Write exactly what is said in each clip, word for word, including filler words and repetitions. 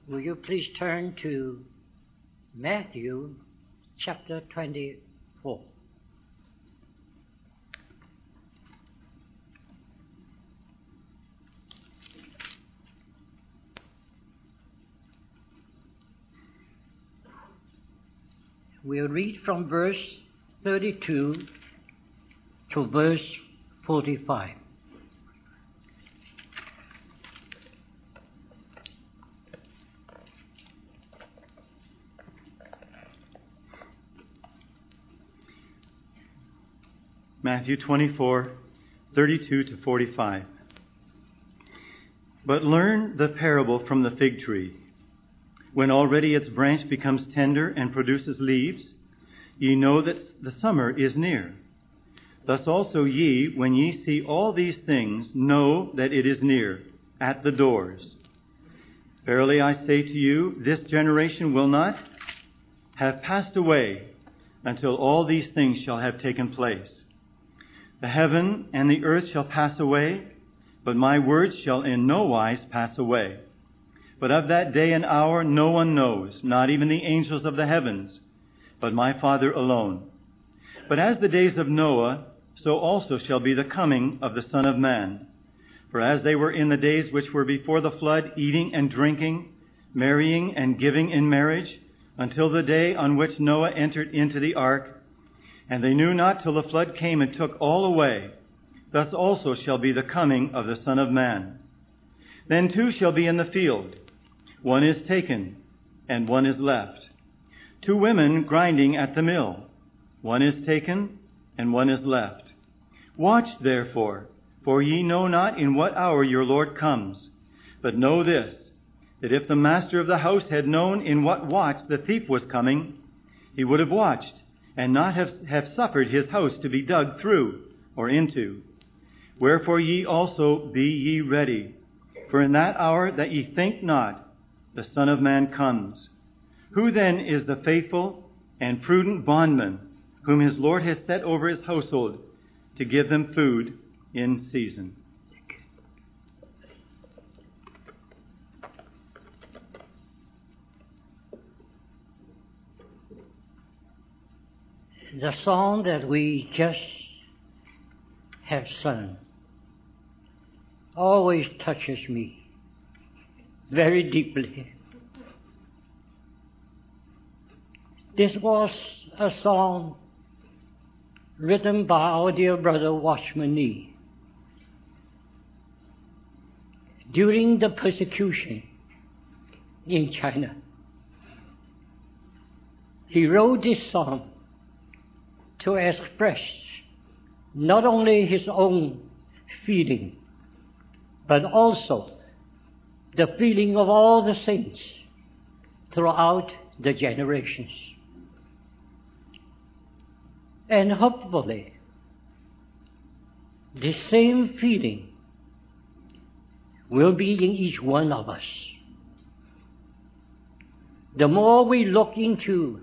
Will you please turn to Matthew chapter twenty-four. We'll read from verse thirty-two to verse forty-five. Matthew twenty-four, thirty-two to forty-five. But learn the parable from the fig tree. When already its branch becomes tender and produces leaves, ye know that the summer is near. Thus also ye, when ye see all these things, know that it is near, at the doors. Verily I say to you, this generation will not have passed away until all these things shall have taken place. The heaven and the earth shall pass away, but my words shall in no wise pass away. But of that day and hour no one knows, not even the angels of the heavens, but my Father alone. But as the days of Noah, so also shall be the coming of the Son of Man. For as they were in the days which were before the flood, eating and drinking, marrying and giving in marriage, until the day on which Noah entered into the ark, and they knew not till the flood came and took all away, thus also shall be the coming of the Son of Man. Then two shall be in the field. One is taken, and one is left. Two women grinding at the mill. One is taken, and one is left. Watch therefore, for ye know not in what hour your Lord comes. But know this, that if the master of the house had known in what watch the thief was coming, he would have watched, and not have, have suffered his house to be dug through or into. Wherefore ye also be ye ready, for in that hour that ye think not, the Son of Man comes. Who then is the faithful and prudent bondman, whom his Lord has set over his household to give them food in season? The song that we just have sung always touches me very deeply. This was a song written by our dear brother Watchman Nee during the persecution in China. He wrote this song to express not only his own feeling, but also the feeling of all the saints throughout the generations. And hopefully, the same feeling will be in each one of us. The more we look into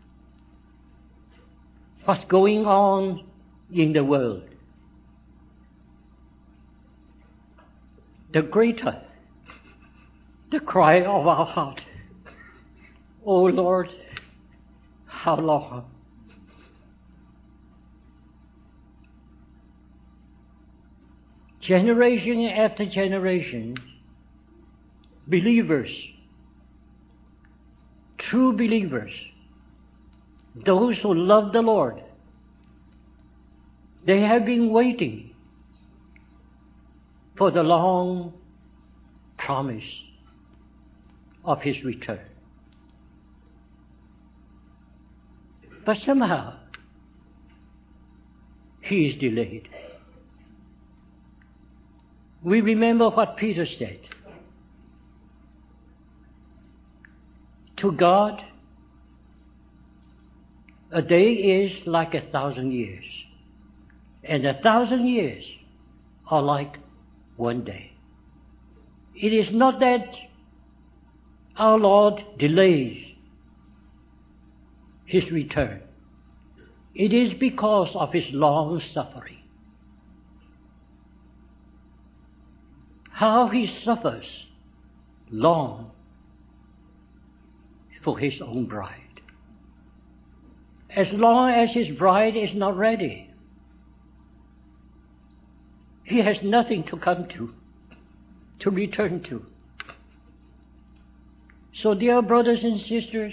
what's going on in the world, the greater the cry of our heart, "O Lord, how long?" Generation after generation, believers, true believers, those who love the Lord, they have been waiting for the long promise of His return. But somehow, He is delayed. We remember what Peter said. To God, a day is like a thousand years, and a thousand years are like one day. It is not that our Lord delays His return. It is because of His long suffering. How He suffers long for his own bride. As long as his bride is not ready, he has nothing to come to, to return to. So, dear brothers and sisters,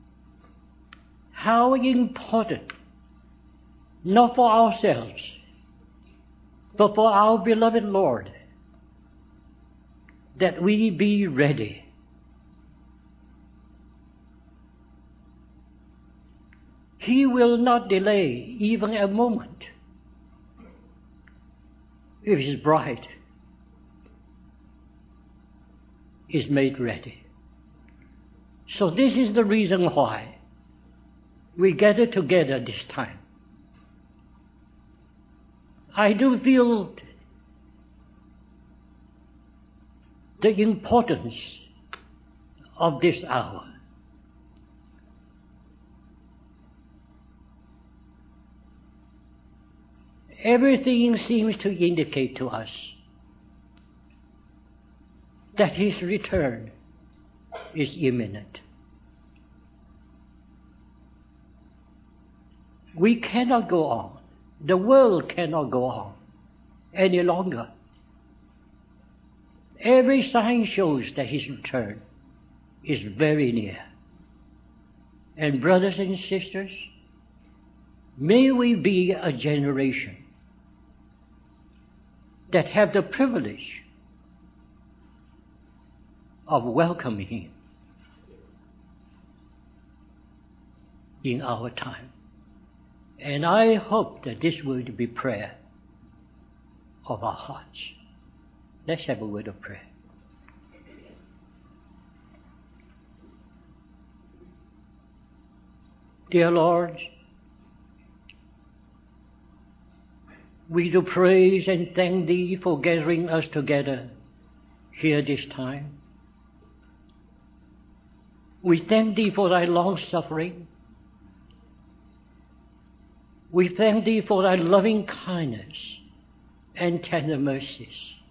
how important, not for ourselves, but for our beloved Lord, that we be ready. He will not delay even a moment if his bride is made ready. So this is the reason why we gather together this time. I do feel the importance of this hour. Everything seems to indicate to us that his return is imminent. We cannot go on. The world cannot go on any longer. Every sign shows that his return is very near. And brothers and sisters, may we be a generation that have the privilege of welcoming him in our time. And I hope that this will be prayer of our hearts. Let's have a word of prayer. Dear Lord, we do praise and thank Thee for gathering us together here this time. We thank Thee for Thy long suffering. We thank Thee for Thy loving kindness and tender mercies.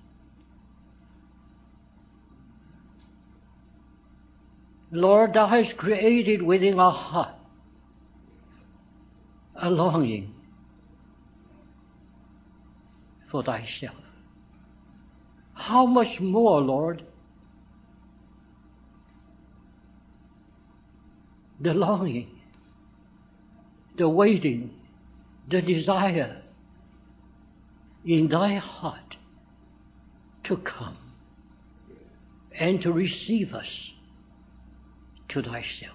Lord, Thou hast created within our heart a longing for Thyself. How much more, Lord, the longing, the waiting, the desire in Thy heart to come and to receive us to Thyself.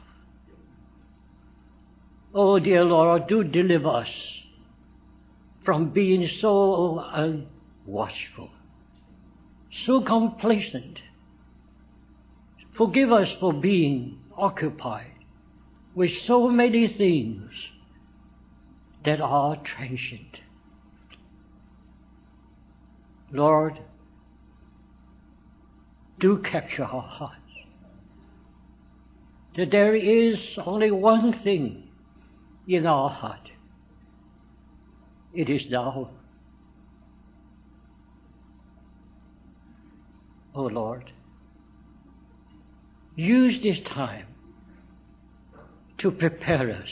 Oh, dear Lord, do deliver us from being so unwatchful, so complacent. Forgive us for being occupied with so many things that are transient. Lord, do capture our hearts, that there is only one thing in our heart. It is Thou. O Lord, use this time to prepare us.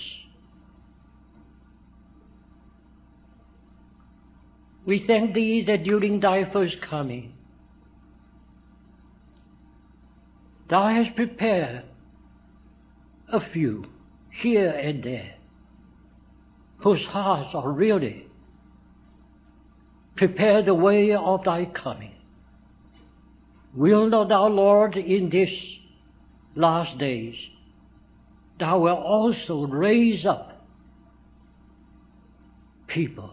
We thank Thee that during Thy first coming, Thou hast prepared a few here and there whose hearts are really prepared the way of Thy coming. Will not Thou, Lord, in these last days, Thou wilt also raise up people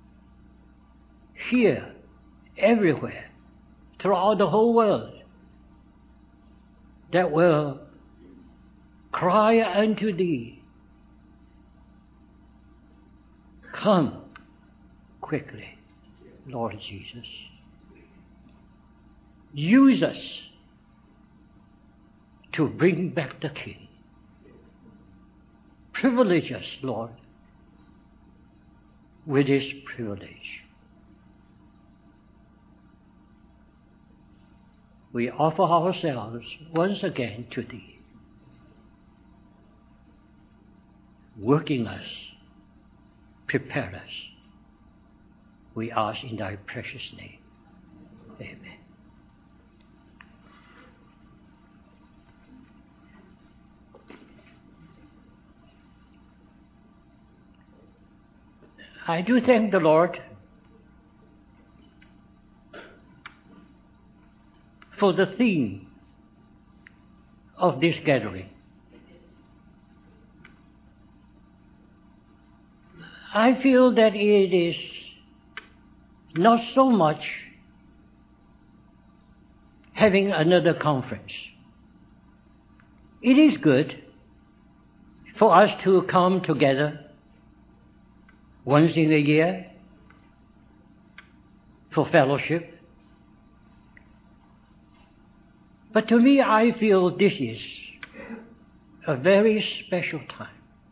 here, everywhere, throughout the whole world, that will cry unto Thee, come quickly, Lord Jesus. Use us to bring back the King. Privilege us, Lord, with this privilege. We offer ourselves once again to Thee. working us, prepare us. We ask in thy precious name. Amen. I do thank the Lord for the theme of this gathering. I feel that it is not so much having another conference. It is good for us to come together once in a year for fellowship. But to me, I feel this is a very special time.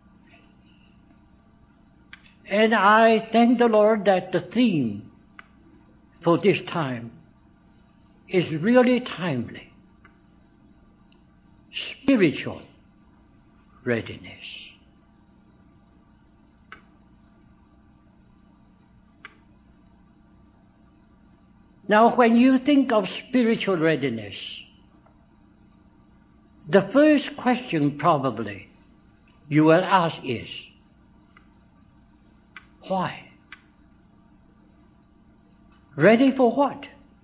And I thank the Lord that the theme for this time is really timely. Spiritual readiness. Now, when you think of spiritual readiness, the first question probably you will ask is, why? Ready for what?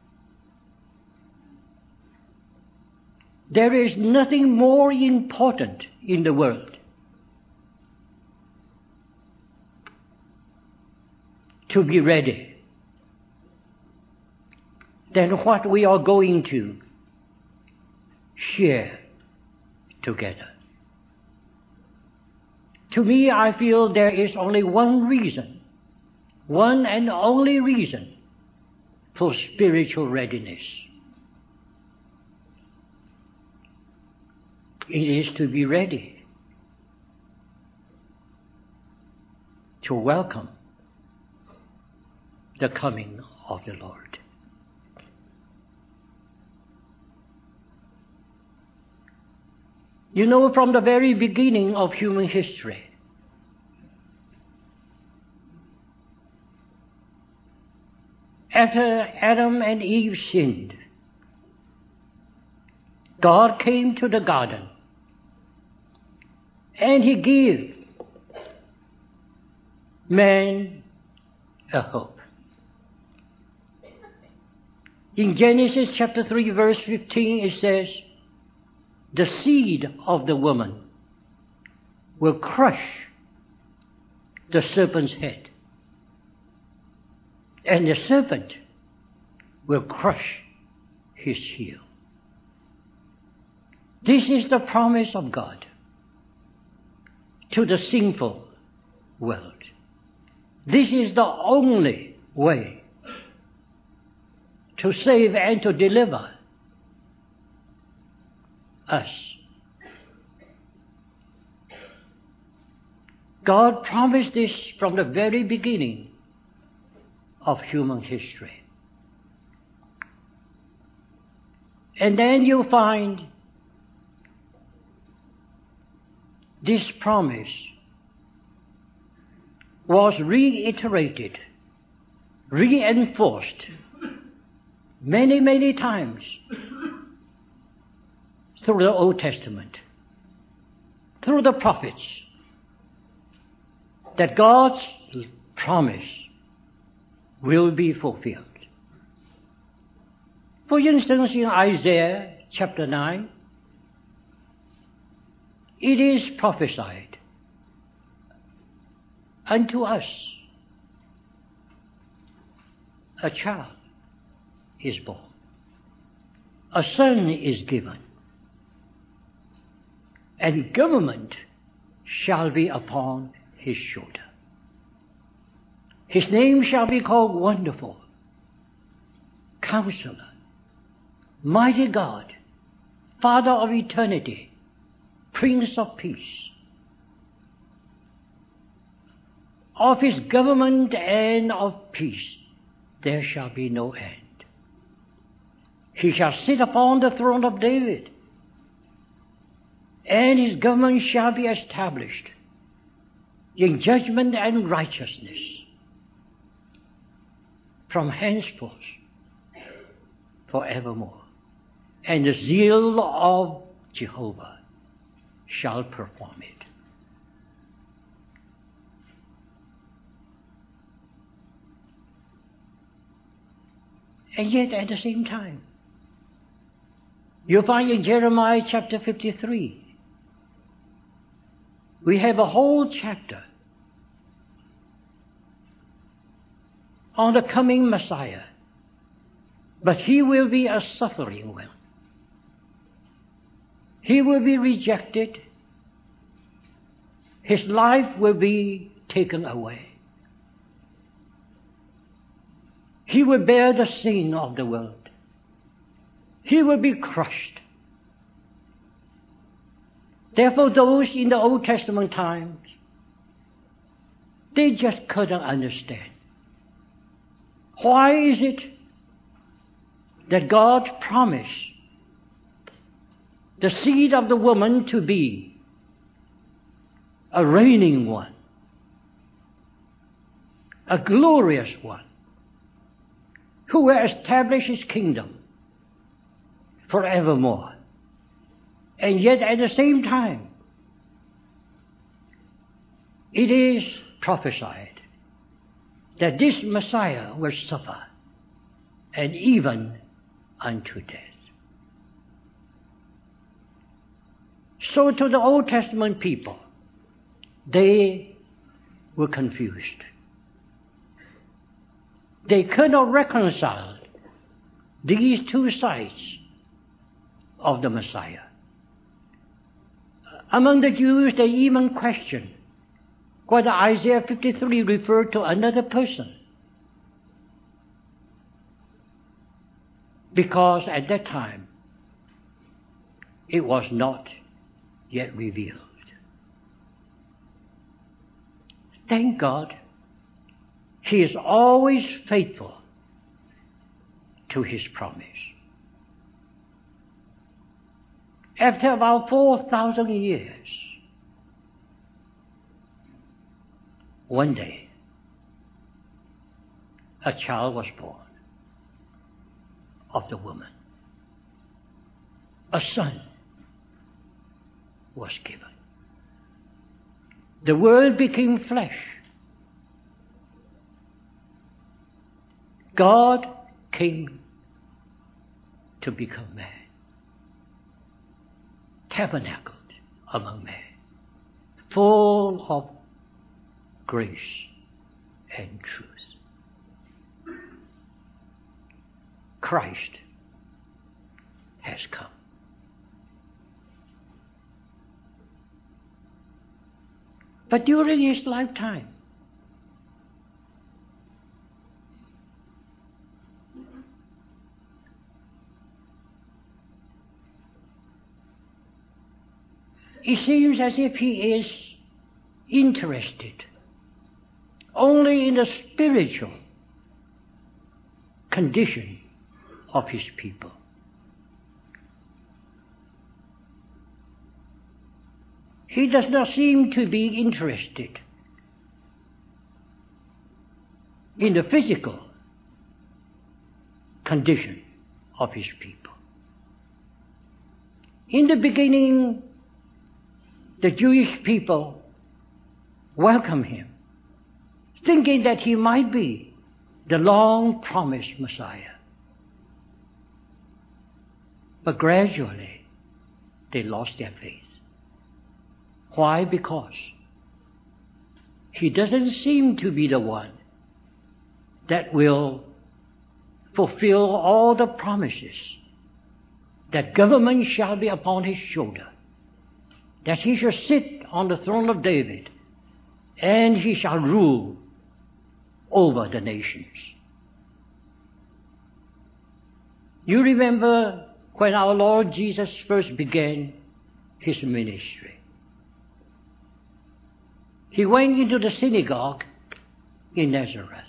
There is nothing more important in the world to be ready than what we are going to share together. To me, I feel there is only one reason, one and only reason for spiritual readiness. It is to be ready to welcome the coming of the Lord. You know, from the very beginning of human history, after Adam and Eve sinned, God came to the garden and He gave man a hope. In Genesis chapter three, verse fifteen, it says, the seed of the woman will crush the serpent's head, and the serpent will crush his heel. This is the promise of God to the sinful world. This is the only way to save and to deliver us. God promised this from the very beginning of human history. And then you find this promise was reiterated, reinforced many, many times through the Old Testament, through the prophets, that God's promise will be fulfilled. For instance, in Isaiah chapter nine, it is prophesied unto us a child is born, a son is given, and government shall be upon his shoulder. His name shall be called Wonderful, Counselor, Mighty God, Father of Eternity, Prince of Peace. Of his government and of peace there shall be no end. He shall sit upon the throne of David, and his government shall be established in judgment and righteousness from henceforth forevermore. And the zeal of Jehovah shall perform it. And yet at the same time, you find in Jeremiah chapter fifty-three, we have a whole chapter on the coming Messiah, but he will be a suffering one. He will be rejected. His life will be taken away. He will bear the sin of the world. He will be crushed. Therefore, those in the Old Testament times, they just couldn't understand. Why is it that God promised the seed of the woman to be a reigning one, a glorious one, who will establish his kingdom forevermore? And yet at the same time, it is prophesied that this Messiah will suffer, and even unto death. So to the Old Testament people, they were confused. They could not reconcile these two sides of the Messiah. Among the Jews, they even questioned whether Isaiah fifty-three referred to another person, because at that time it was not yet revealed. Thank God, He is always faithful to His promise. After about four thousand years, one day, a child was born of the woman. A son was given. The Word became flesh. God came to become man, tabernacled among men, full of grace and truth. Christ has come. But during His lifetime, it seems as if He is interested only in the spiritual condition of His people. He does not seem to be interested in the physical condition of His people. In the beginning, the Jewish people welcomed Him, thinking that He might be the long-promised Messiah. But gradually, they lost their faith. Why? Because He doesn't seem to be the one that will fulfill all the promises, that government shall be upon His shoulder, that He shall sit on the throne of David, and He shall rule over the nations. You remember when our Lord Jesus first began His ministry. He went into the synagogue in Nazareth,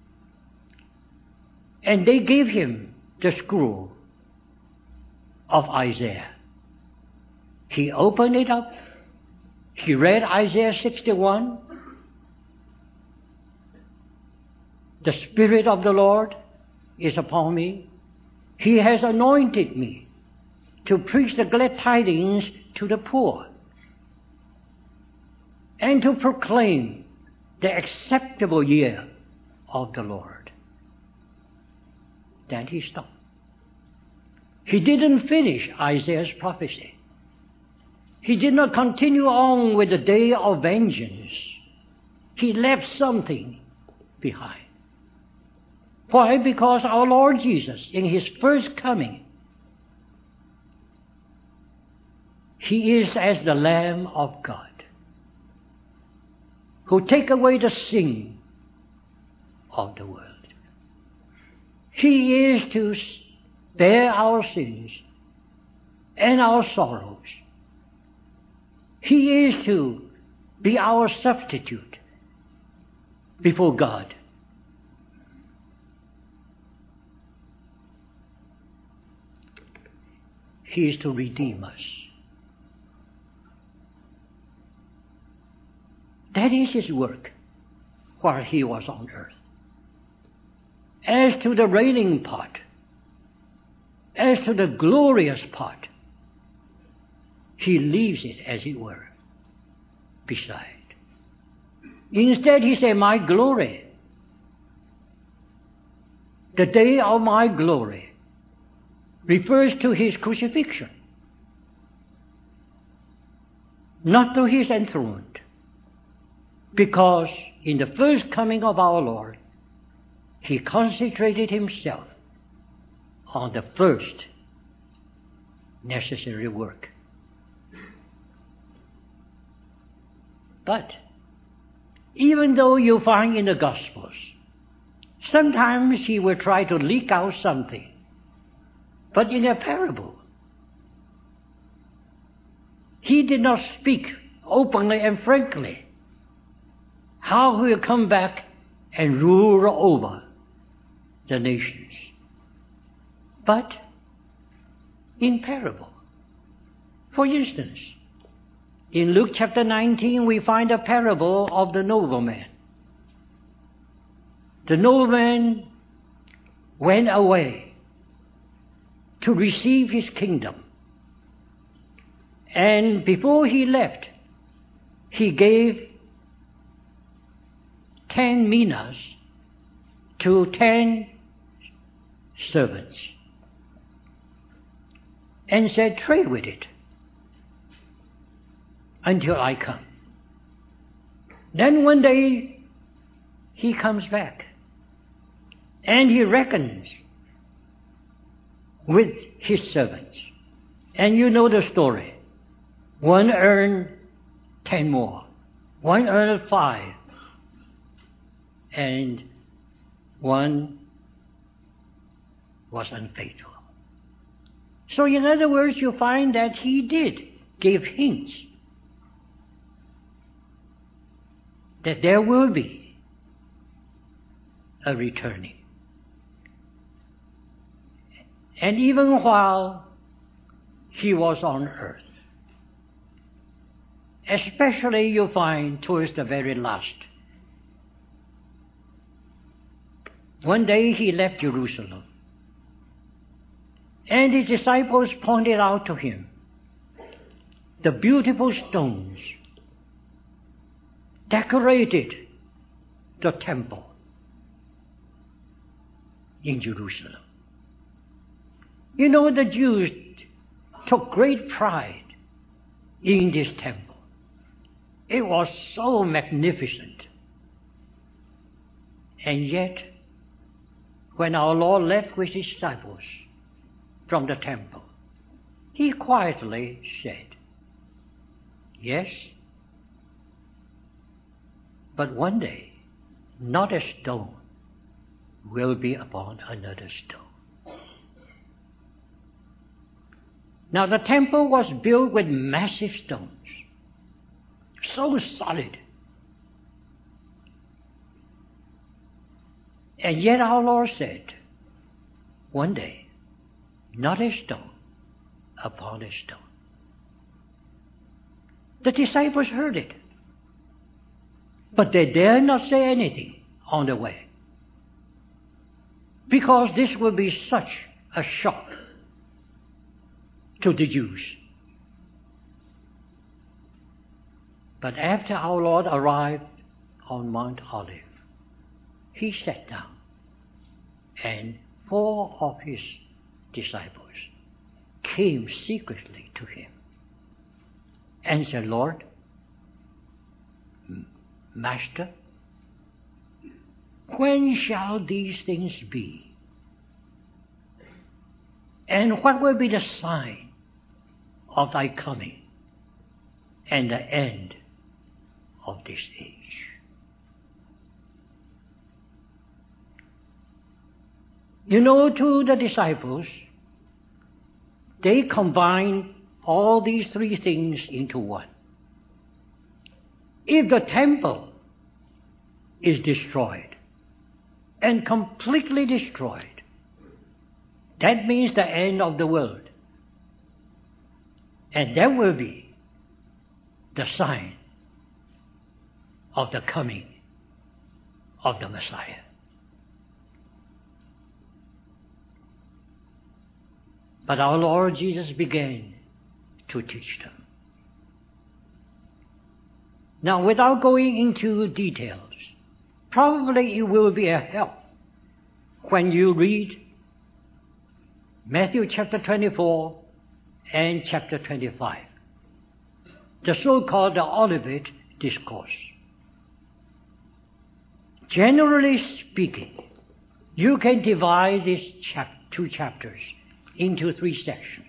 and they gave Him the scroll of Isaiah. He opened it up. He read Isaiah sixty-one, The Spirit of the Lord is upon me. He has anointed me to preach the glad tidings to the poor and to proclaim the acceptable year of the Lord. Then he stopped. He didn't finish Isaiah's prophecy. He did not continue on with the day of vengeance. He left something behind. Why? Because our Lord Jesus, in His first coming, He is as the Lamb of God, who take away the sin of the world. He is to bear our sins and our sorrows. He is to be our substitute before God. He is to redeem us. That is His work while He was on earth. As to the reigning part, as to the glorious part, He leaves it, as it were, beside. Instead, He said, my glory, the day of my glory, refers to His crucifixion, not to His enthronement. Because in the first coming of our Lord, He concentrated Himself on the first necessary work. But even though you find in the Gospels, sometimes He will try to leak out something, but in a parable. He did not speak openly and frankly how He will come back and rule over the nations, but in parable. For instance, in Luke chapter nineteen, we find a parable of the nobleman. The nobleman went away to receive his kingdom. And before he left, he gave ten minas to ten servants and said, trade with it until I come. Then one day he comes back and he reckons with his servants. And you know the story. One earned ten more. One earned five. And one was unfaithful. So in other words, you find that he did give hints that there will be a returning. And even while he was on earth, especially you find towards the very last, one day he left Jerusalem, and his disciples pointed out to him the beautiful stones decorated the temple in Jerusalem. You know, the Jews took great pride in this temple. It was so magnificent. And yet, when our Lord left with His disciples from the temple, He quietly said, yes, but one day, not a stone will be upon another stone. Now the temple was built with massive stones, so solid. And yet our Lord said, one day, not a stone upon a stone. The disciples heard it, but they dared not say anything on the way. because this will be such a shock to the Jews. But after our Lord arrived on Mount Olive, he sat down, and four of his disciples came secretly to him and said, Lord, Master, when shall these things be? And what will be the sign of thy coming and the end of this age? You know, to the disciples, they combine all these three things into one. If the temple is destroyed and completely destroyed, that means the end of the world. And that will be the sign of the coming of the Messiah. But our Lord Jesus began to teach them. Now, without going into details, probably it will be a help when you read Matthew chapter twenty-four and chapter twenty-five, the so-called the Olivet Discourse. Generally speaking, you can divide these chap- two chapters into three sections.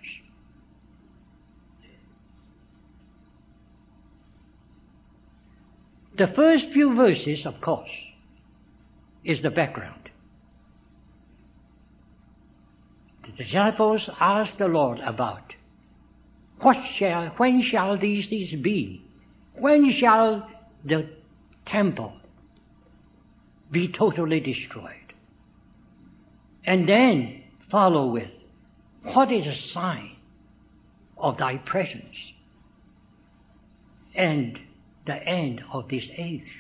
The first few verses, of course, is the background. The disciples asked the Lord about what shall, when shall these things be? When shall the temple be totally destroyed? And then follow with, what is a sign of thy presence and the end of this age?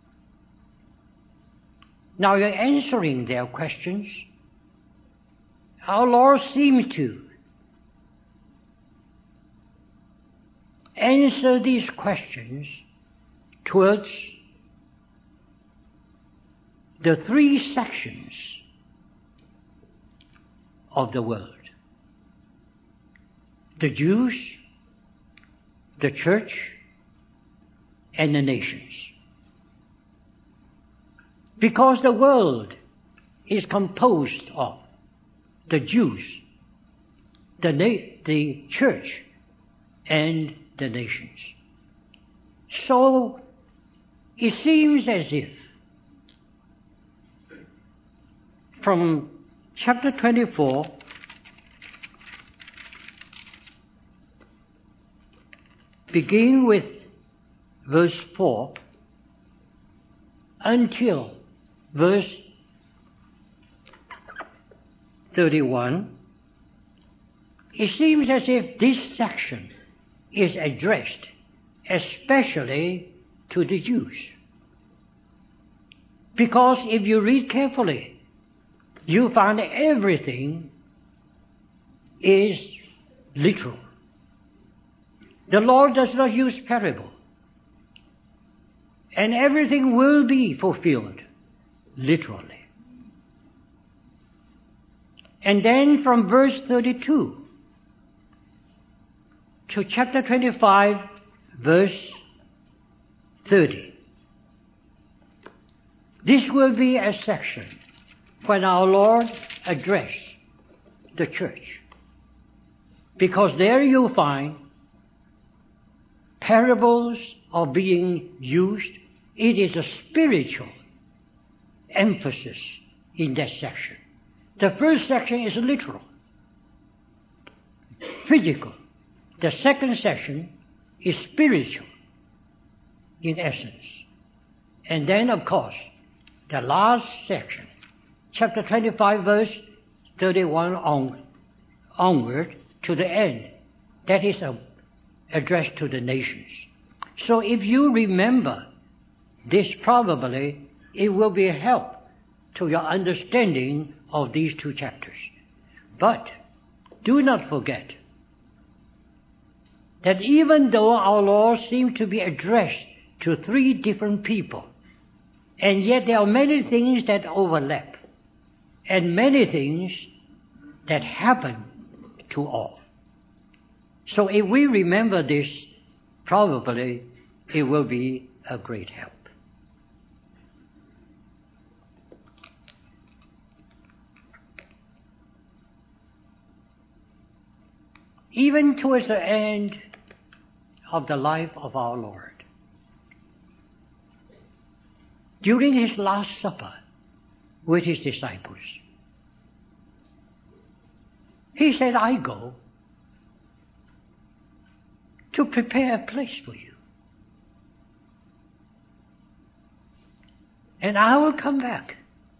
Now you're answering their questions. Our Lord seems to answer these questions towards the three sections of the world: the Jews, the church, and the nations. Because the world is composed of the Jews, the, na- the church, and the nations. So it seems as if from chapter twenty-four begin with verse four until verse thirty-one, it seems as if this section is addressed especially to the Jews. Because if you read carefully, you find everything is literal. The Lord does not use parable. And everything will be fulfilled literally. And then from verse thirty-two to chapter twenty-five, verse thirty, this will be a section when our Lord addressed the church. Because there you'll find parables are being used. It is a spiritual emphasis in that section. The first section is literal, physical. The second section is spiritual in essence. And then, of course, the last section, chapter twenty-five, verse thirty-one on, onward to the end, that is a, addressed to the nations. So if you remember this, probably it will be a help to your understanding of these two chapters. But do not forget that even though our Lord seemed to be addressed to three different people, and yet there are many things that overlap, and many things that happen to all. So if we remember this, probably it will be a great help. Even towards the end of the life of our Lord, during his Last Supper with his disciples, he said, I go to prepare a place for you. And I will come back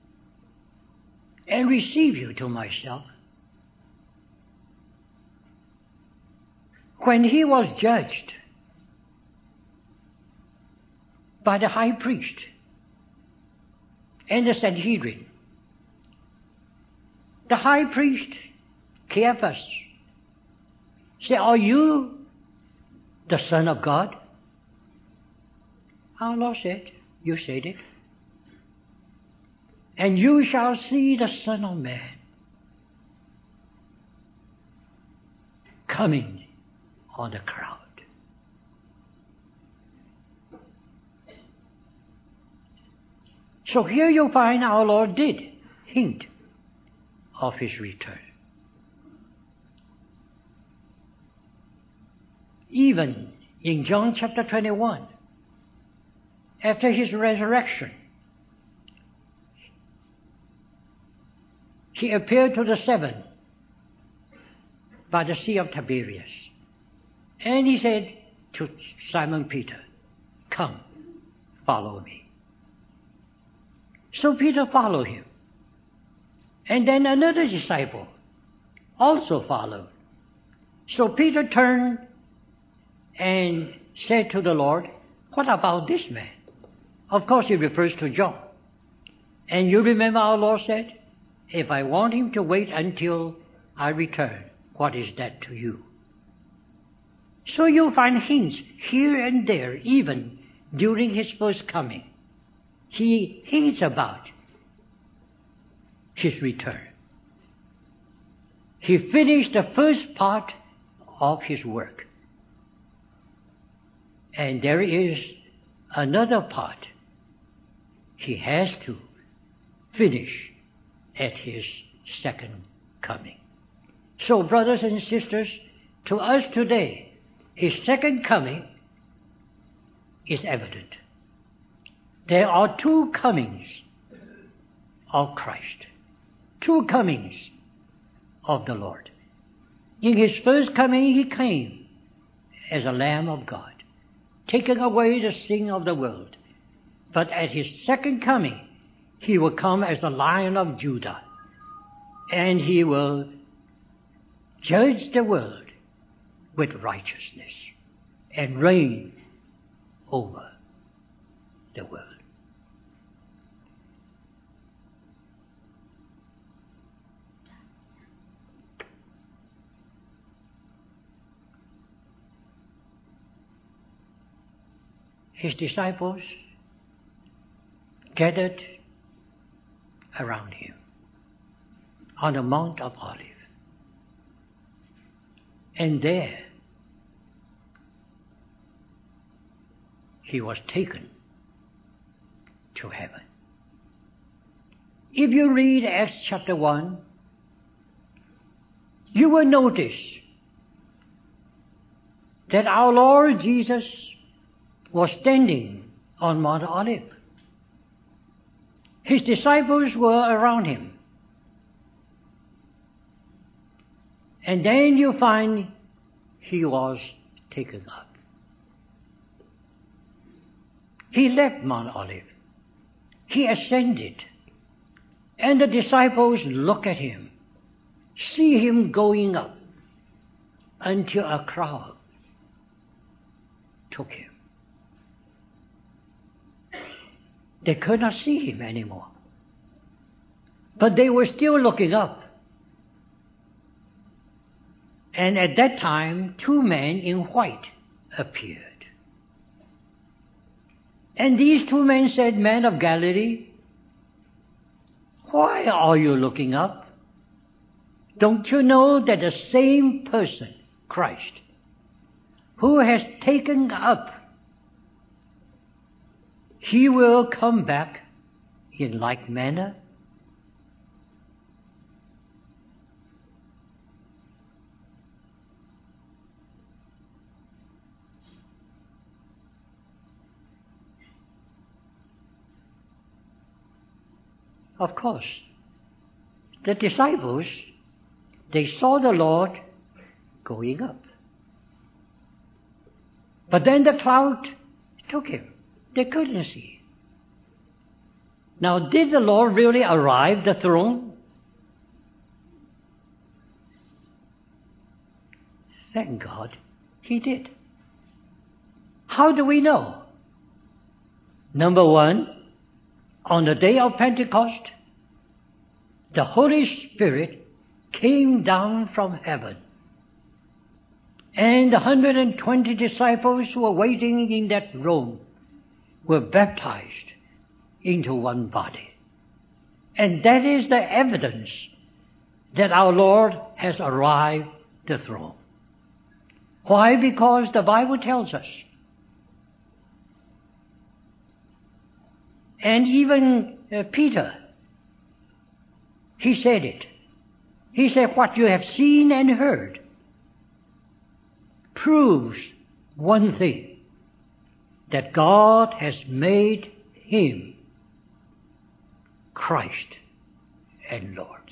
and receive you to myself. When he was judged by the high priest and the Sanhedrin, the high priest, Caiaphas, said, are you the Son of God? Our Lord said, you said it. And you shall see the Son of Man coming on the crowd. So here you find our Lord did hint of his return. Even in John chapter twenty-one, after his resurrection, he appeared to the seven by the Sea of Tiberias. And he said to Simon Peter, come, follow me. So Peter followed him. And then another disciple also followed. So Peter turned and said to the Lord, what about this man? Of course, he refers to John. And you remember our Lord said, if I want him to wait until I return, what is that to you? So you find hints here and there, even during his first coming. He hints about his return. He finished the first part of his work. And there is another part he has to finish at his second coming. So, brothers and sisters, to us today, his second coming is evident. There are two comings of Christ, two comings of the Lord. In his first coming, he came as a Lamb of God, taking away the sin of the world. But at his second coming, he will come as the Lion of Judah, and he will judge the world with righteousness and reign over the world. His disciples gathered around him on the Mount of Olives. And there he was taken to heaven. If you read Acts chapter one, you will notice that our Lord Jesus was standing on Mount Olive. His disciples were around him. And then you find he was taken up. He left Mount Olive. He ascended. And the disciples look at him, see him going up, until a crowd took him. They could not see him anymore. But they were still looking up. And at that time, two men in white appeared. And these two men said, "Men of Galilee, why are you looking up? Don't you know that the same person, Christ, who has taken up, he will come back in like manner?" Of course, the disciples, they saw the Lord going up. But then the cloud took him. They couldn't see. Now, did the Lord really arrive at the throne? Thank God, he did. How do we know? Number one, on the day of Pentecost, the Holy Spirit came down from heaven. And the one hundred twenty disciples who were waiting in that room were baptized into one body. And that is the evidence that our Lord has arrived at the throne. Why? Because the Bible tells us. And even uh, Peter, he said it. He said, "What you have seen and heard proves one thing, that God has made him Christ and Lord."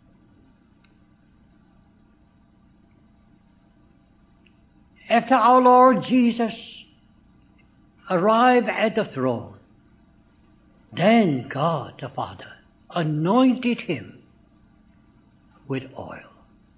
After our Lord Jesus arrived at the throne, then God the Father anointed him with oil,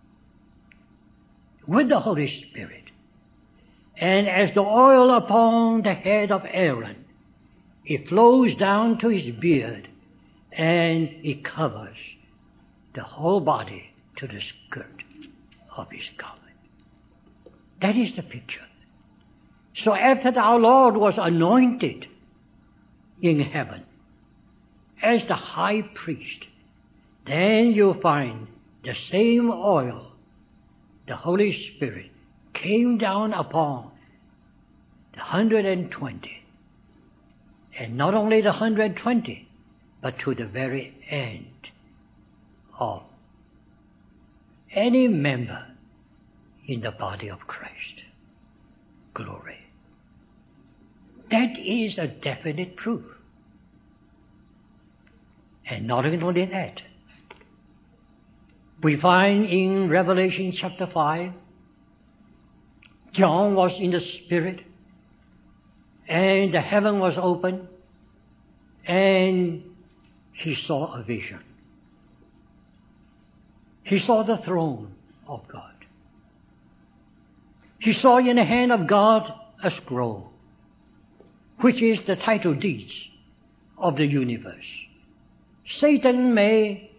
with the Holy Spirit. And as the oil upon the head of Aaron, it flows down to his beard, and it covers the whole body to the skirt of his garment. That is the picture. So after our Lord was anointed in heaven as the high priest, then you'll find the same oil, the Holy Spirit, came down upon the one hundred twenty. And not only the one hundred twenty, but to the very end of any member in the body of Christ. Glory. That is a definite proof. And not only that, we find in Revelation chapter five, John was in the Spirit, and the heaven was open, and he saw a vision. He saw the throne of God. He saw in the hand of God a scroll, which is the title deeds of the universe. Satan may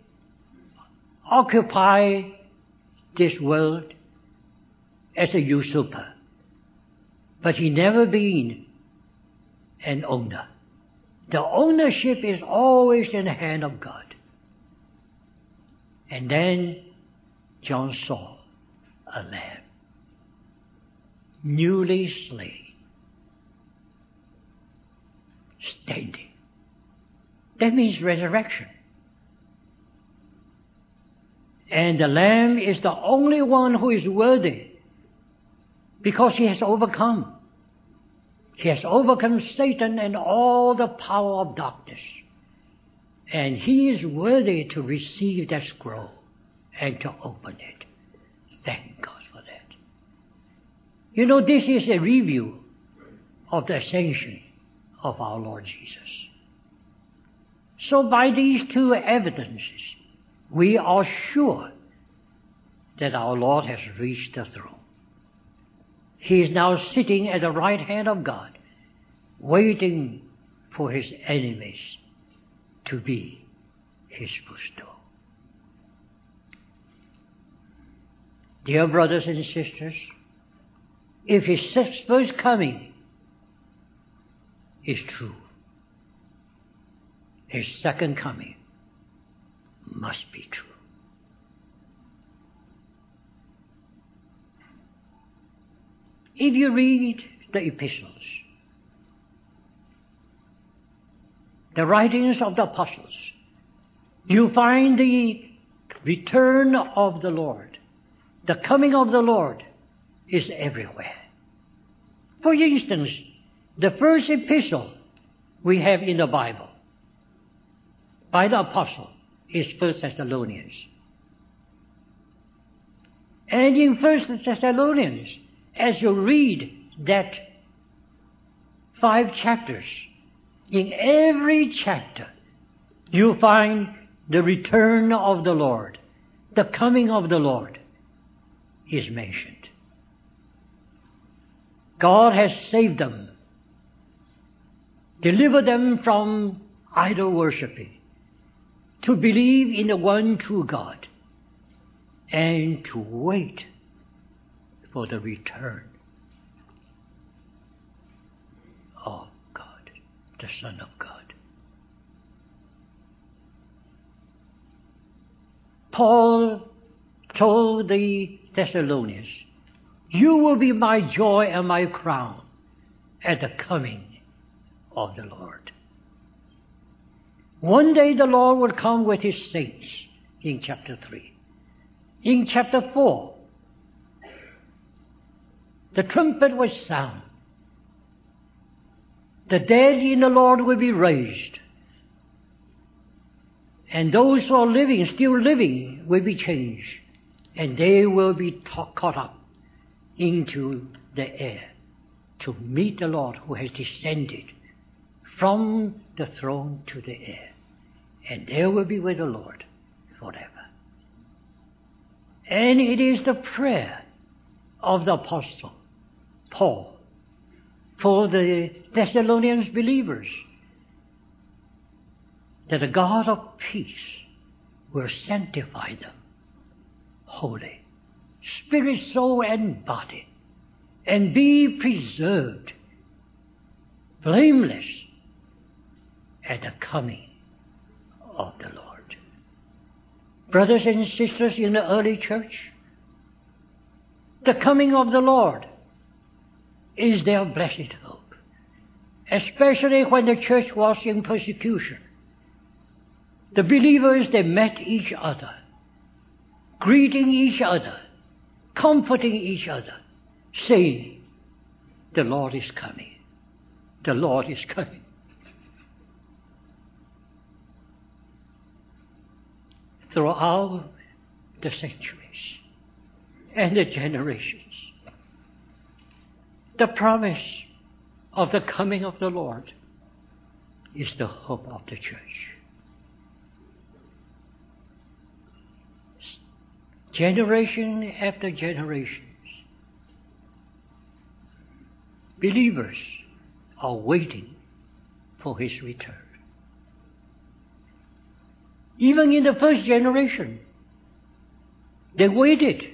occupy this world as a usurper, but he never been an owner. The ownership is always in the hand of God. And then John saw a lamb, newly slain, standing. That means resurrection. And the Lamb is the only one who is worthy, because he has overcome. He has overcome Satan and all the power of darkness. And he is worthy to receive that scroll and to open it. Thank God for that. You know, this is a review of the ascension of our Lord Jesus. So by these two evidences, we are sure that our Lord has reached the throne. He is now sitting at the right hand of God, waiting for his enemies to be His footstool. Dear brothers and sisters, if His first coming is true, His second coming must be true. If you read the epistles, the writings of the apostles, you find the return of the Lord. The coming of the Lord is everywhere. For instance, the first epistle we have in the Bible by the apostle is First Thessalonians. And in First Thessalonians, as you read that five chapters, in every chapter you find the return of the Lord, the coming of the Lord is mentioned. God has saved them, delivered them from idol worshiping, to believe in the one true God, and to wait for the return of God, the Son of God. Paul told the Thessalonians, "You will be my joy and my crown at the coming of the Lord." One day the Lord will come with His saints in chapter three. In chapter four, the trumpet will sound. The dead in the Lord will be raised. And those who are living, still living, will be changed. And they will be ta- caught up into the air to meet the Lord who has descended from the throne to the air. And they will be with the Lord forever. And it is the prayer of the Apostle Paul for the Thessalonians believers that the God of peace will sanctify them holy, spirit, soul, and body, and be preserved blameless at the coming of the Lord. Brothers and sisters in the early church, the coming of the Lord is their blessed hope, especially when the church was in persecution. The believers, they met each other, greeting each other, comforting each other, saying, "The Lord is coming. The Lord is coming." Throughout the centuries and the generations, the promise of the coming of the Lord is the hope of the church. Generation after generations, believers are waiting for His return. Even in the first generation, they waited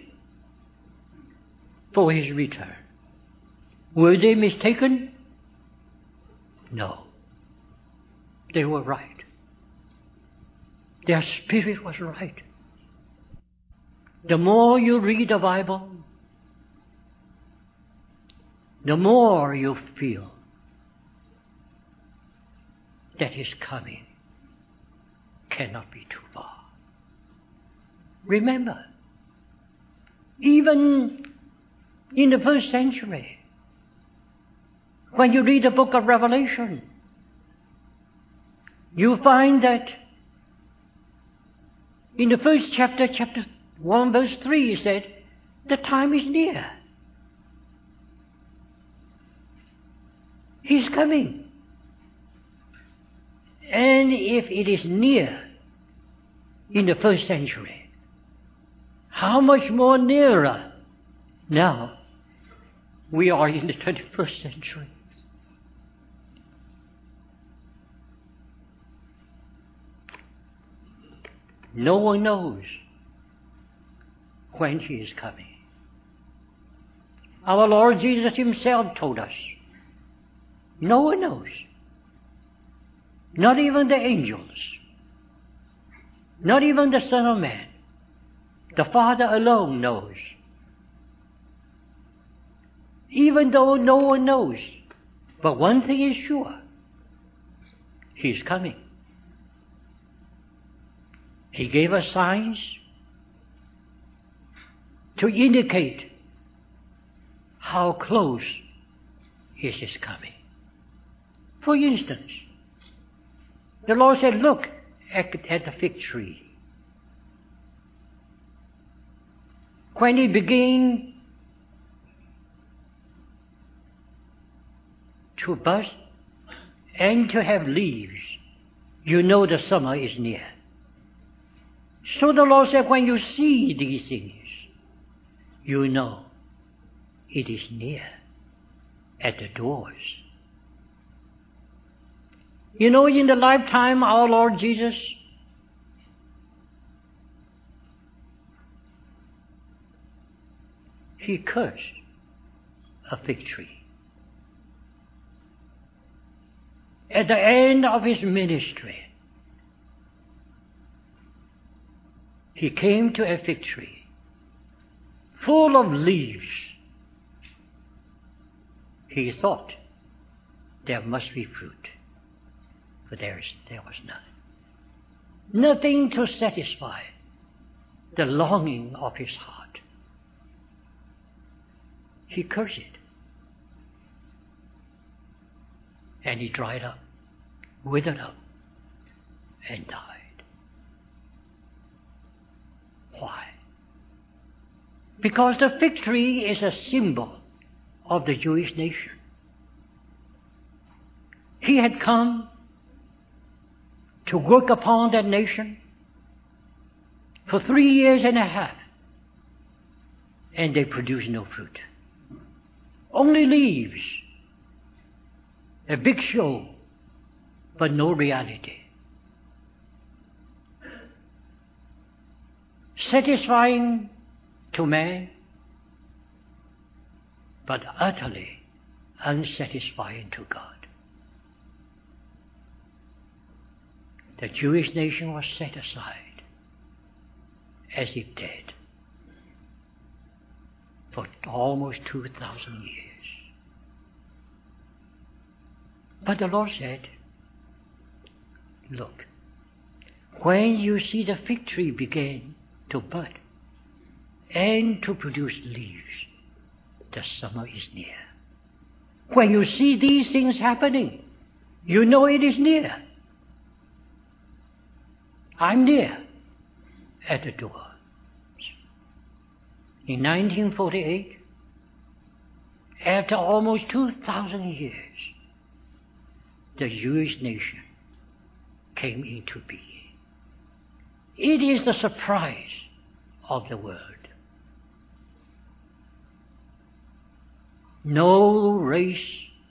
for His return. Were they mistaken? No. They were right. Their spirit was right. The more you read the Bible, the more you feel that His coming cannot be too far. Remember, even in the first century, when you read the book of Revelation, you find that in the first chapter, chapter one verse three, he said, the time is near. He's coming. And if it is near in the first century, how much more nearer now we are in the twenty-first century? No one knows when He is coming. Our Lord Jesus Himself told us, no one knows. Not even the angels. Not even the Son of Man. The Father alone knows. Even though no one knows, but one thing is sure. He's coming. He gave us signs to indicate how close is His coming. For instance, the Lord said, look at, at the fig tree. When it began to bud and to have leaves, you know the summer is near. So the Lord said, when you see these things, you know it is near, at the doors. You know, in the lifetime of our Lord Jesus, He cursed a fig tree. At the end of His ministry, He came to a fig tree full of leaves. He thought there must be fruit, but there, is, there was none. Nothing to satisfy the longing of his heart. He cursed it. And he dried up, withered up, and died. Why? Because the fig tree is a symbol of the Jewish nation. He had come to work upon that nation for three years and a half, and they produced no fruit. Only leaves. A big show, but no reality. Satisfying to man, but utterly unsatisfying to God. The Jewish nation was set aside as if dead for almost two thousand years. But the Lord said, look, when you see the fig tree begin to bud and to produce leaves, the summer is near. When you see these things happening, you know it is near. I'm near at the door. In nineteen forty-eight, after almost two thousand years, the Jewish nation came into being. It is the surprise of the world. No race,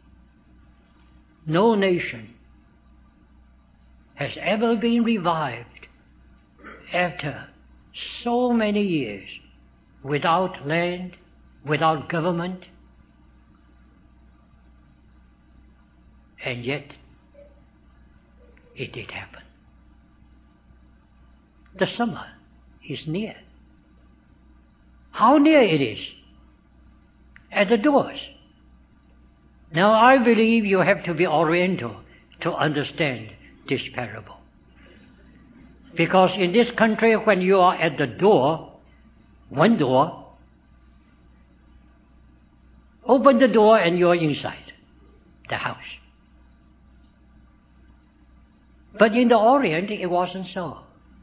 no nation has ever been revived after so many years without land, without government, and yet it did happen. The summer is near. How near it is? At the doors. Now I believe you have to be Oriental to understand this parable. Because in this country, when you are at the door, one door, open the door and you are inside the house. But in the Orient, it wasn't so.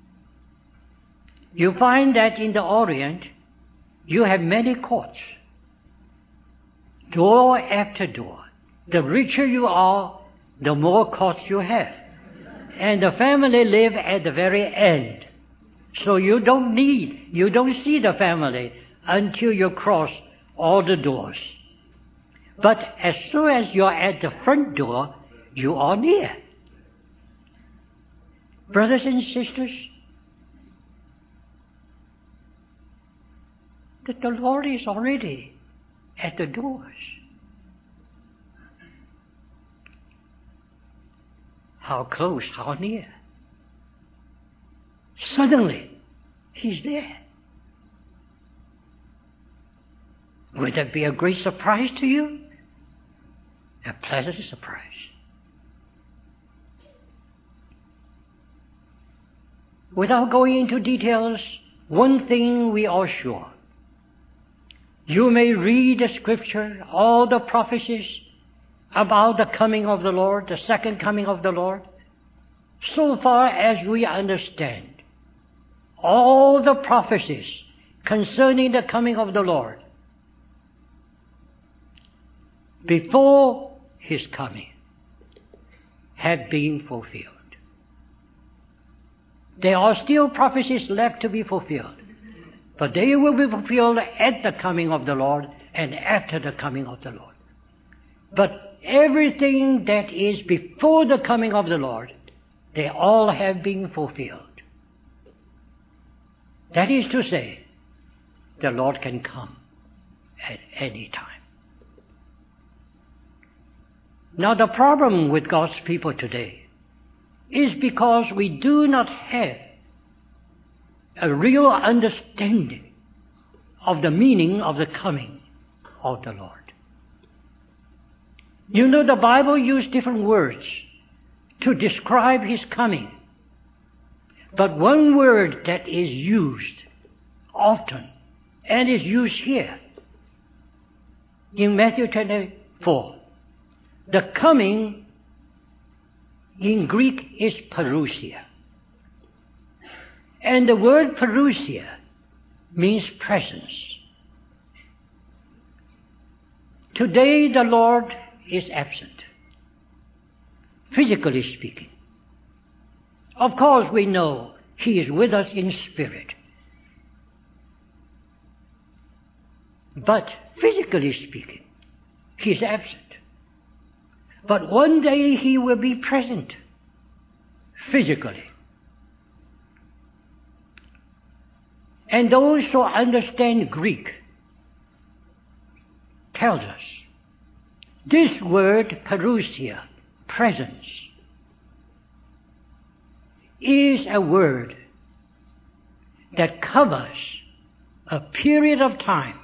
You find that in the Orient, you have many courts, door after door. The richer you are, the more courts you have. And the family live at the very end. So you don't need, you don't see the family until you cross all the doors. But as soon as you're at the front door, you are near. Brothers and sisters, that the Lord is already at the doors. How close, how near. Suddenly, He's there. Would that be a great surprise to you? A pleasant surprise. Without going into details, one thing we are sure. You may read the Scripture, all the prophecies about the coming of the Lord, the second coming of the Lord. So far as we understand, all the prophecies concerning the coming of the Lord before His coming have been fulfilled. There are still prophecies left to be fulfilled, but they will be fulfilled at the coming of the Lord and after the coming of the Lord. But everything that is before the coming of the Lord, they all have been fulfilled. That is to say, the Lord can come at any time. Now, the problem with God's people today is because we do not have a real understanding of the meaning of the coming of the Lord. You know, the Bible uses different words to describe His coming. But one word that is used often and is used here in Matthew twenty-four, the coming in Greek is parousia. And the word parousia means presence. Today the Lord is absent, physically speaking. Of course we know He is with us in spirit. But physically speaking, He is absent. But one day He will be present, physically. And those who understand Greek tells us this word parousia, presence, is a word that covers a period of time,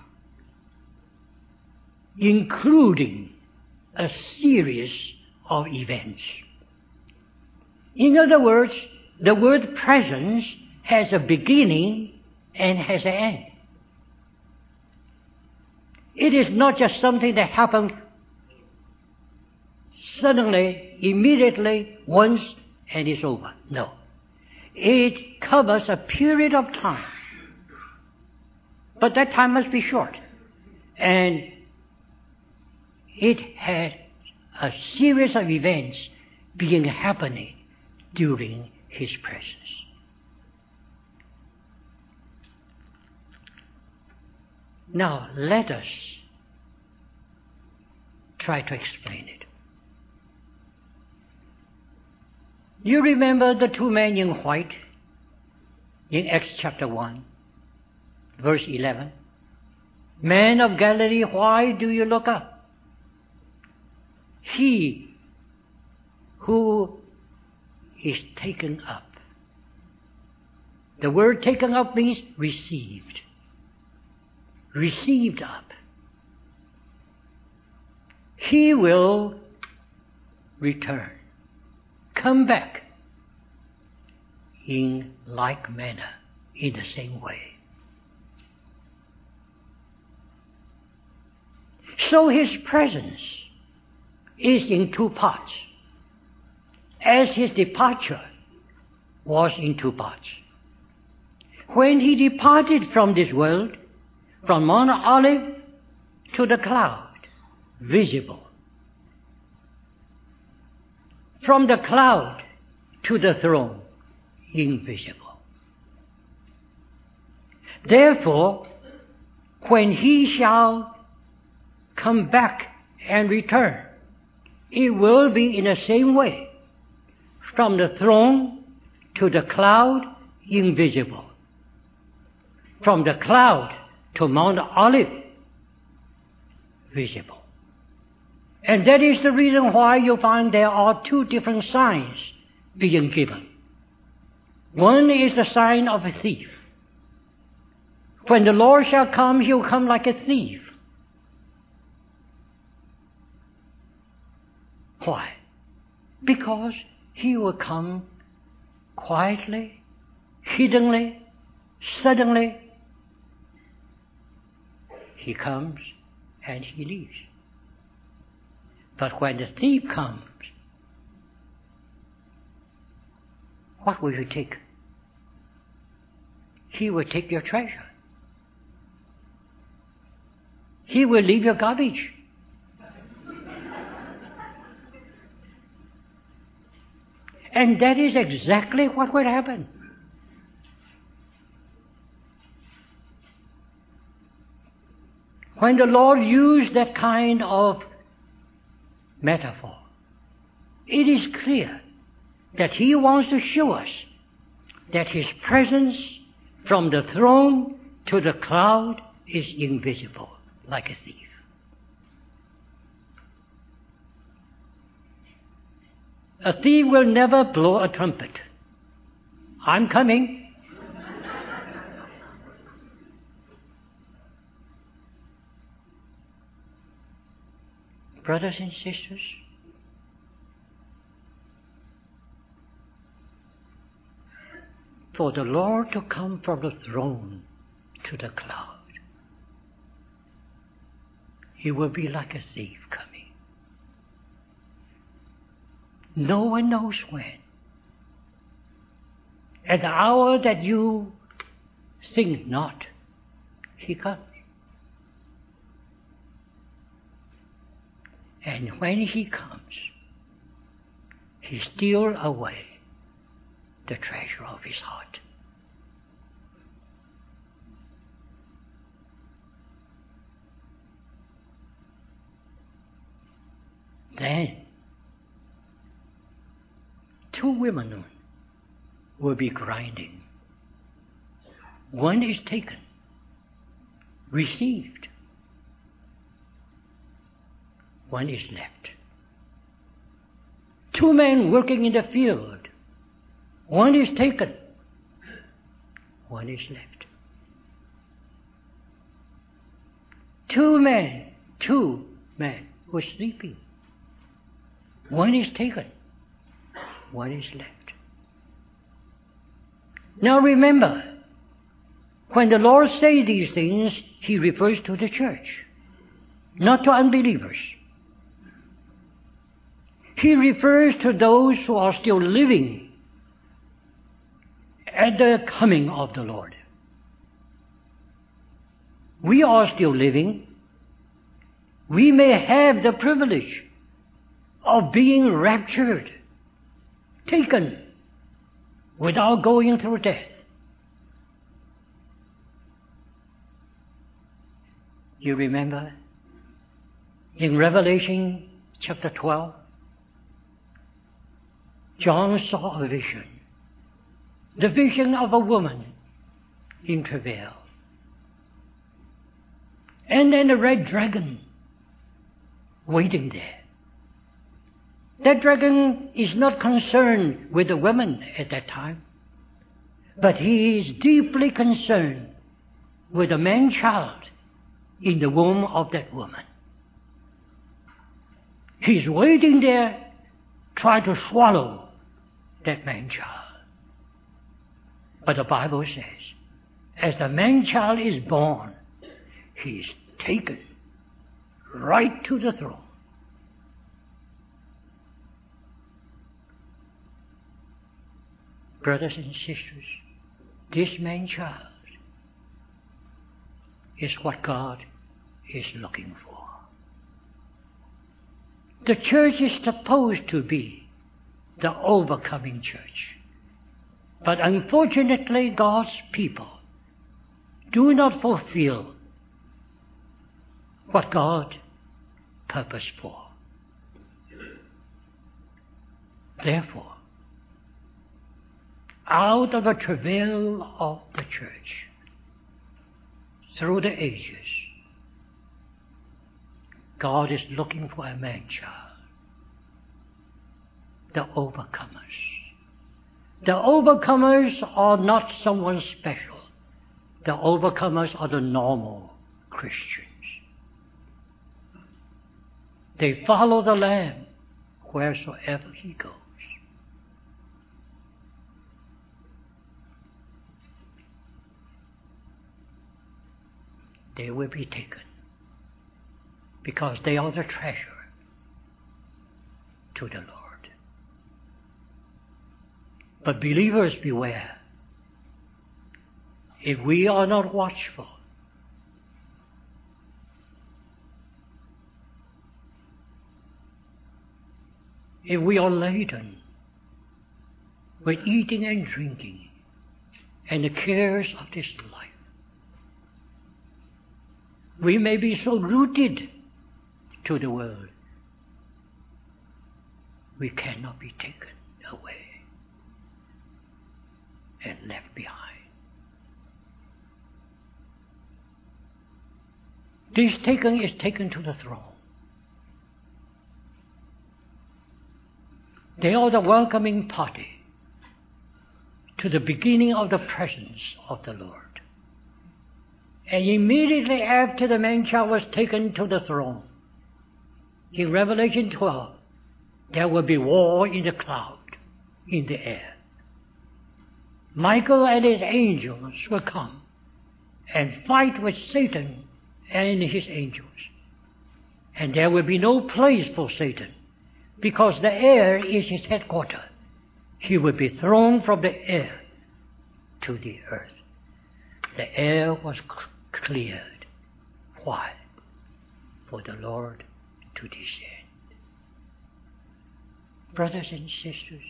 including a series of events. In other words, the word presence has a beginning and has an end. It is not just something that happens suddenly, immediately, once, and is over. No. It covers a period of time. But that time must be short. And it had a series of events being happening during His presence. Now, let us try to explain it. You remember the two men in white in Acts chapter one, verse eleven? Men of Galilee, why do you look up? He who is taken up. The word taken up means received. Received up. He will return. Come back in like manner, in the same way. So His presence is in two parts, as His departure was in two parts. When He departed from this world, from Mount Olive to the cloud, visible. From the cloud to the throne, invisible. Therefore, when He shall come back and return, it will be in the same way. From the throne to the cloud, invisible. From the cloud to Mount Olive visible. And that is the reason why you find there are two different signs being given. One is the sign of a thief. When the Lord shall come, he will come like a thief. Why? Because he will come quietly, hiddenly, suddenly. He comes and he leaves. But when the thief comes, what will you take? He will take your treasure. He will leave your garbage. And that is exactly what will happen. When the Lord used that kind of metaphor, it is clear that he wants to show us that his presence from the throne to the cloud is invisible, like a thief. A thief will never blow a trumpet. I'm coming. Brothers and sisters, for the Lord to come from the throne to the cloud, he will be like a thief coming. No one knows when. At the hour that you think not, he comes. And when he comes, he steals away the treasure of his heart. Then, two women will be grinding. One is taken, received. One is left. Two men working in the field. One is taken. One is left. Two men, two men were sleeping. One is taken. One is left. Now remember, when the Lord says these things, he refers to the church, not to unbelievers. He refers to those who are still living at the coming of the Lord. We are still living. We may have the privilege of being raptured, taken, without going through death. You remember in Revelation chapter twelve, John saw a vision, the vision of a woman in travail. And then a red dragon waiting there. That dragon is not concerned with the women at that time, but he is deeply concerned with the man-child in the womb of that woman. He's waiting there, trying to swallow that man-child. But the Bible says, as the man-child is born, he is taken right to the throne. Brothers and sisters, this man-child is what God is looking for. The church is supposed to be the overcoming church. But unfortunately, God's people do not fulfill what God purposed for. Therefore, out of the travail of the church, through the ages, God is looking for a man-child, the overcomers. The overcomers are not someone special. The overcomers are the normal Christians. They follow the Lamb wheresoever he goes. They will be taken because they are the treasure to the Lord. But believers, beware. If we are not watchful, if we are laden with eating and drinking and the cares of this life, we may be so rooted to the world, we cannot be taken away and left behind. This taken is taken to the throne. They are the welcoming party to the beginning of the presence of the Lord. And immediately after the man-child was taken to the throne, in Revelation twelve, there will be war in the cloud, in the air. Michael and his angels will come and fight with Satan and his angels. And there will be no place for Satan, because the air is his headquarters. He will be thrown from the air to the earth. The air was cleared. Why? For the Lord to descend. Brothers and sisters,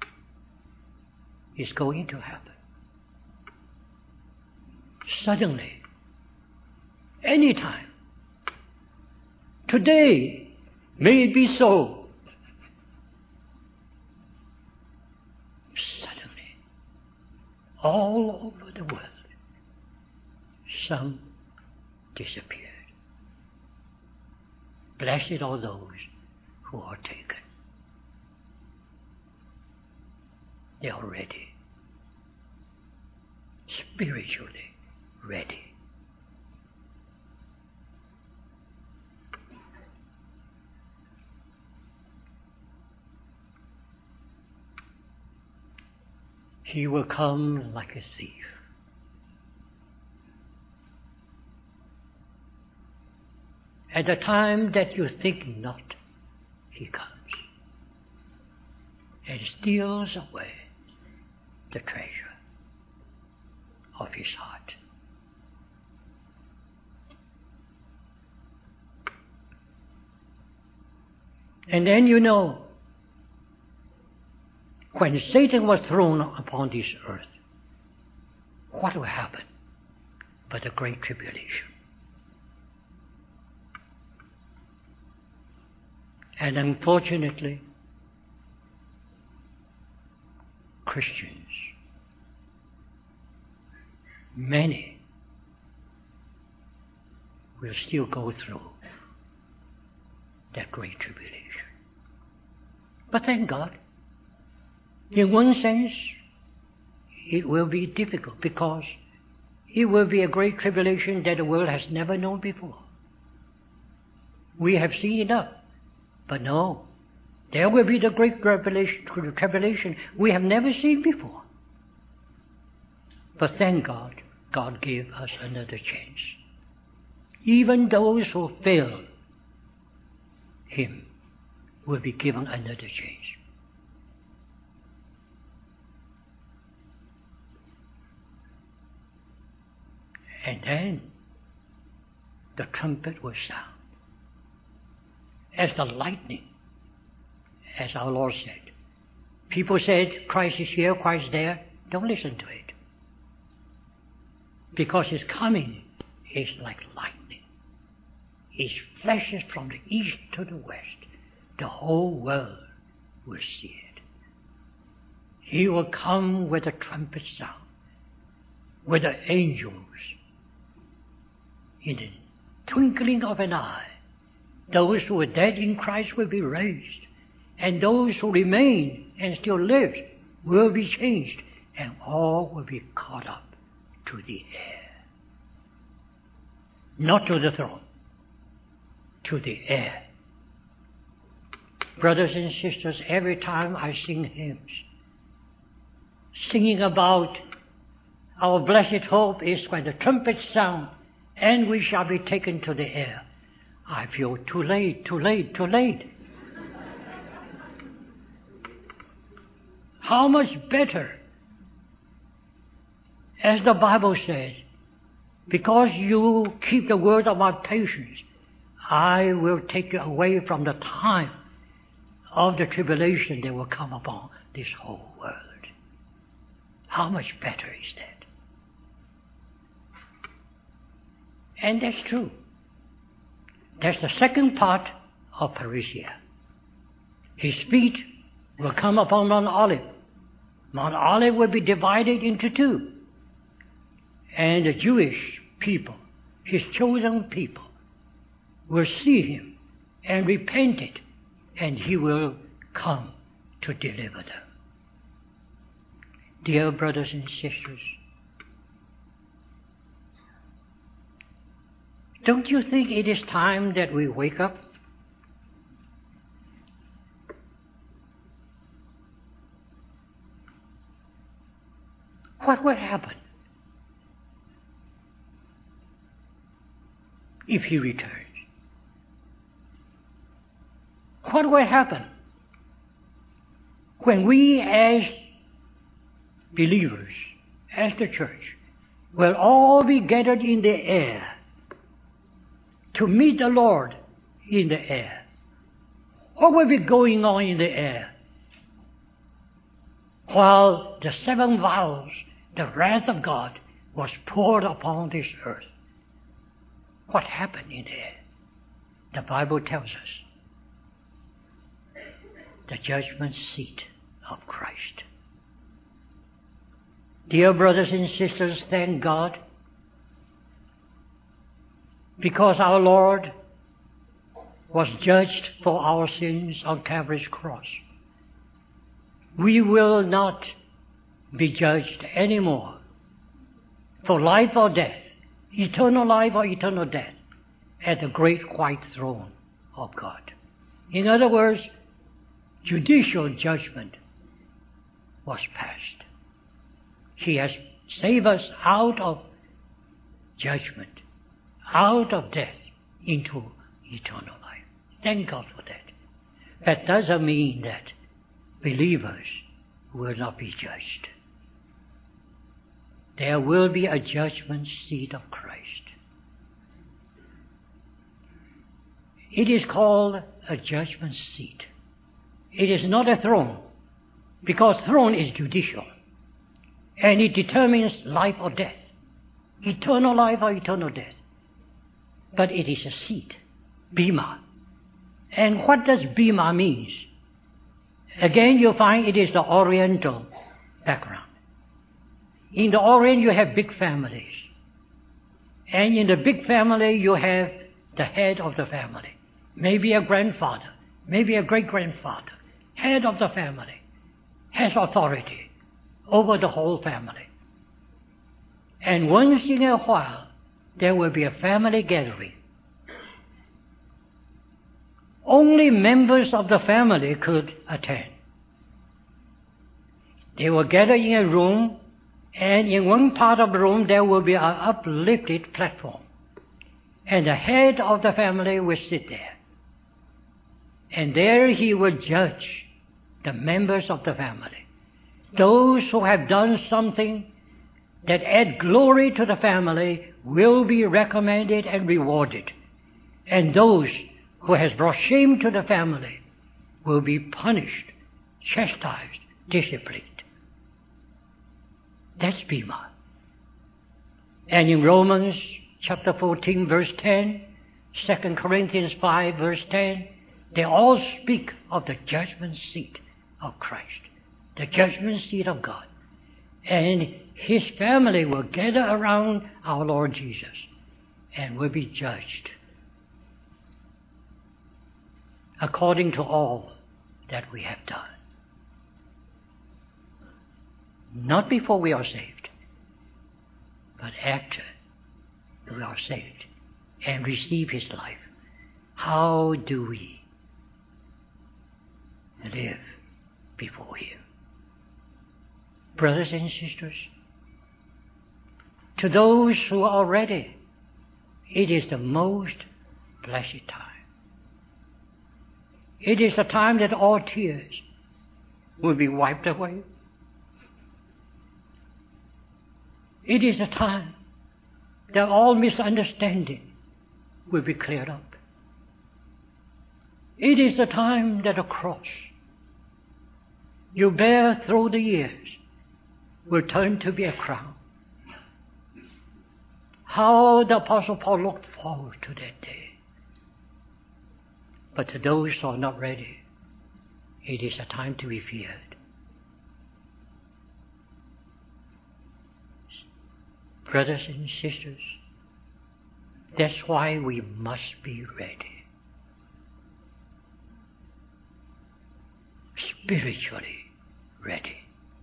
it's going to happen. Suddenly, anytime. Today, may it be so. Suddenly, all over the world, some disappeared. Blessed are those who are taken. They are ready. Spiritually ready. He will come like a thief. At the time that you think not, he comes and steals away the treasure of his heart. And then you know, when Satan was thrown upon this earth, what will happen but a great tribulation? And unfortunately, Christians, many will still go through that great tribulation. But thank God, in one sense, it will be difficult because it will be a great tribulation that the world has never known before. We have seen enough, but no, there will be the great tribulation we have never seen before. But thank God, God gave us another chance. Even those who fail Him will be given another chance. And then the trumpet will sound as the lightning, as our Lord said. People said, Christ is here, Christ is there. Don't listen to it. Because His coming is like lightning. It flashes from the east to the west. The whole world will see it. He will come with a trumpet sound, with the angels in the twinkling of an eye, those who are dead in Christ will be raised, and those who remain and still live will be changed, and all will be caught up to the air. Not to the throne, to the air. Brothers and sisters, every time I sing hymns, singing about our blessed hope is when the trumpets sound and we shall be taken to the air, I feel too late, too late, too late. How much better, as the Bible says, because you keep the word of my patience, I will take you away from the time of the tribulation that will come upon this whole world. How much better is that? And that's true. That's the second part of parousia. His feet will come upon Mount Olive. Mount Olive will be divided into two. And the Jewish people, his chosen people, will see him and repent it, and he will come to deliver them. Dear brothers and sisters, don't you think it is time that we wake up? What will happen if he returns? What will happen when we as believers, as the church, will all be gathered in the air to meet the Lord in the air? What will be going on in the air while the seven vials, the wrath of God, was poured upon this earth? What happened in the air? The Bible tells us the judgment seat of Christ. Dear brothers and sisters, thank God, because our Lord was judged for our sins on Calvary's cross. We will not be judged anymore for life or death, eternal life or eternal death, at the great white throne of God. In other words, judicial judgment was passed. He has saved us out of judgment, out of death, into eternal life. Thank God for that. That doesn't mean that believers will not be judged. There will be a judgment seat of Christ. It is called a judgment seat. It is not a throne, because throne is judicial, and it determines life or death, eternal life or eternal death. But it is a seat, bema. And what does bema mean? Again, you find it is the Oriental background. In the Orient, you have big families. And in the big family, you have the head of the family. Maybe a grandfather, maybe a great-grandfather. Head of the family has authority over the whole family. And once in a while, there will be a family gathering. Only members of the family could attend. They will gather in a room, and in one part of the room there will be an uplifted platform. And the head of the family will sit there. And there he will judge the members of the family. Those who have done something that add glory to the family will be recommended and rewarded. And those who has brought shame to the family will be punished, chastised, disciplined. That's bema. And in Romans chapter fourteen, verse ten, Second Corinthians five, verse ten, they all speak of the judgment seat of Christ, the judgment seat of God. And his family will gather around our Lord Jesus. and will be judged according to all that we have done. Not before we are saved, but after we are saved and receive His life. How do we live before Him? Brothers and sisters, to those who are ready, it is the most blessed time. It is the time that all tears will be wiped away. It is the time that all misunderstanding will be cleared up. It is the time that the cross you bear through the years will turn to be a crown. How the Apostle Paul looked forward to that day. But to those who are not ready, it is a time to be feared. Brothers and sisters, that's why we must be ready. Spiritually ready.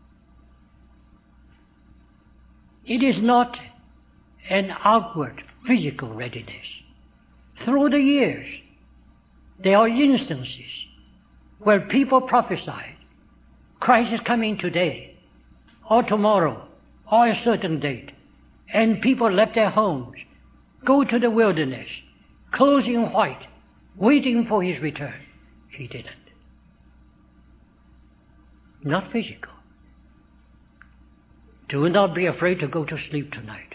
It is not an outward physical readiness. Through the years, there are instances where people prophesied, Christ is coming today, or tomorrow, or a certain date, and people left their homes, go to the wilderness, clothed in white, waiting for His return. He didn't. Not physical. Do not be afraid to go to sleep tonight.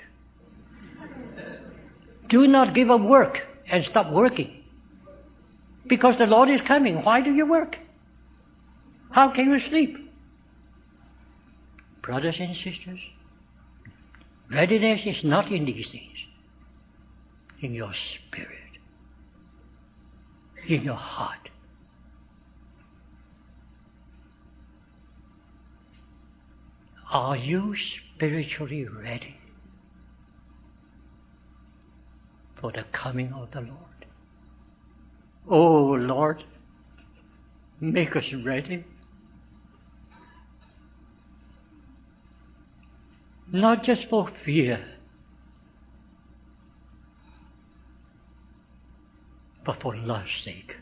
Do not give up work and stop working. Because the Lord is coming. Why do you work? How can you sleep? Brothers and sisters, readiness is not in these things. In your spirit. In your heart. Are you spiritually ready for the coming of the Lord? Oh, Lord, make us ready. Not just for fear, but for love's sake.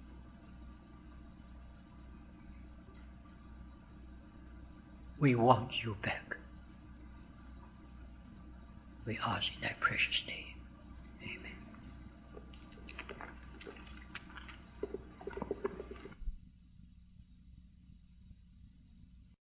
We want you back. We ask in thy precious name.